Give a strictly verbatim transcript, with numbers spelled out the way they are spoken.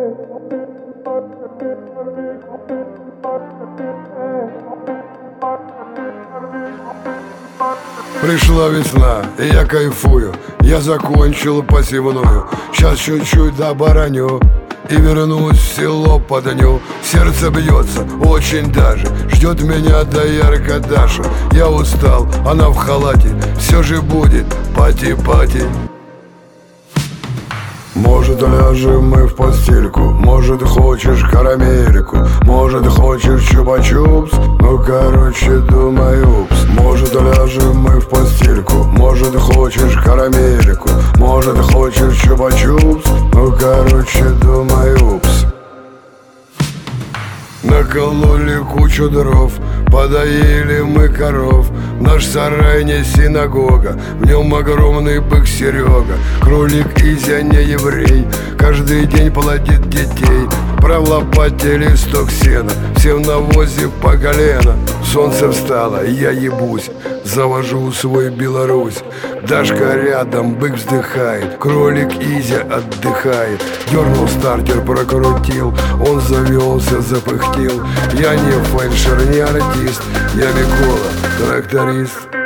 Пришла весна, и я кайфую. Я закончил посевную. Сейчас чуть-чуть добараню и вернусь в село под дню. Сердце бьется очень даже, ждет меня доярка Даша. Я устал, она в халате, все же будет пати-пати. Может, ляжем мы в постельку, может, хочешь карамельку, может, хочешь чупа-чупс, ну, короче, думаю, упс. Может, ляжем мы в постельку, может, хочешь карамельку, может, хочешь чупа-чупс, ну, короче, думаю, упс. Накололи кучу дров, подоили мы коров. Наш сарай не синагога, в нем огромный бык Серега. Кролик Изя не еврей, каждый день плодит детей. Про лопате листок сена, все в навозе по колено. Солнце встало, я ебусь, завожу свой Беларусь. Дашка рядом, бык вздыхает, кролик Изя отдыхает. Дернул стартер, прокрутил, он завелся, запыхтел. Я не фельдшер, не артист, я Микола, тракторист.